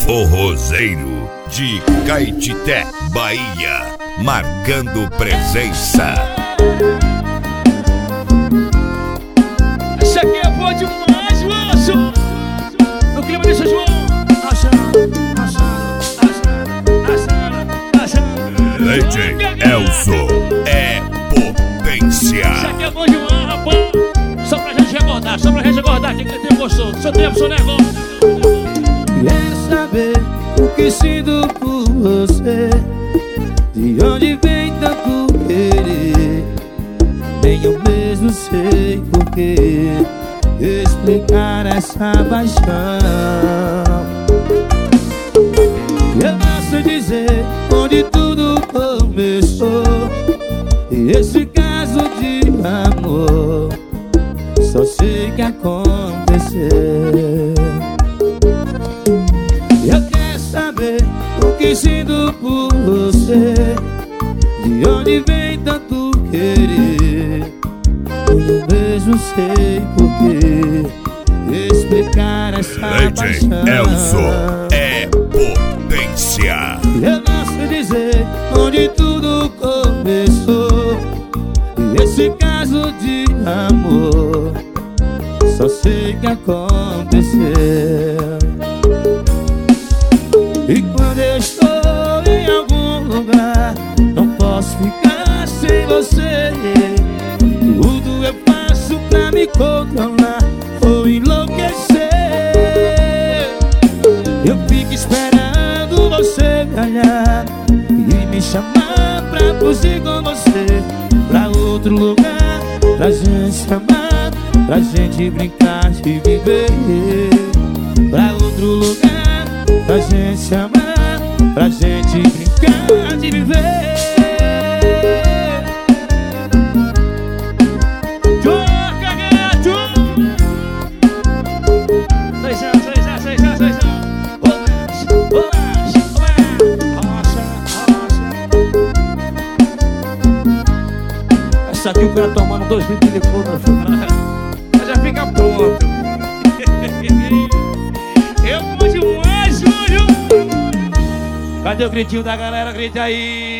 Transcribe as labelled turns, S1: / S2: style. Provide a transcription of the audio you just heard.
S1: Forrozeiro de Caetité, Bahia, marcando presença.
S2: Essa aqui é boa demais, moço. No clima desse João.
S1: DJ Elzo é potência.
S2: Essa aqui é boa demais, rapaz. Só pra gente recordar, que tem gostoso. Seu tempo, seu negócio.
S3: Quero saber o que sinto por você, de onde vem tanto querer. Nem eu mesmo sei porquê explicar essa paixão. Eu não sei dizer onde tudo começou, e esse caso de amor só sei que aconteceu. Eu quero saber o que sinto por você, de onde vem tanto querer. Eu mesmo sei porquê explicar essa paixão.
S1: Elzo é potência.
S3: Eu não sei dizer onde tudo começou, e esse caso de amor só sei que aconteceu. E quando eu estou em algum lugar, não posso ficar sem você. Tudo eu faço pra me controlar ou enlouquecer. Eu fico esperando você me olhar e me chamar pra fugir com você pra outro lugar, pra gente se amar, pra gente brincar de viver. Pra outro lugar, pra gente se amar, pra gente brincar de viver.
S2: Joga, gato! 6 anos. Rocha. Essa aqui o cara tomando 2 litros de licor, já fica pronto. Eu vou demais, Júlio! Cadê o gritinho da galera? Grita aí!